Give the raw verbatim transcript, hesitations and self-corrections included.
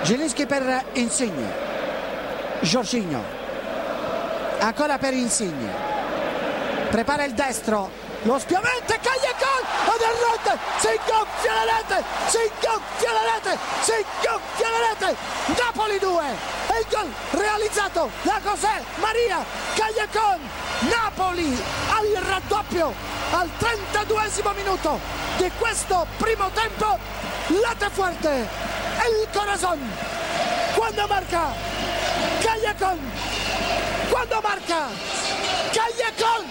Zielinski per Insigne, Jorginho, ancora per Insigne, prepara il destro, lo spiovente, Callejon, ed è rete, si gonfia la rete, si gonfia la rete, si gonfia la rete, Napoli due, e il gol realizzato da José María Callejon, Napoli al raddoppio al trentaduesimo minuto di questo primo tempo, late fuerte, el corazón, quando marca Callejon, quando marca Callejon.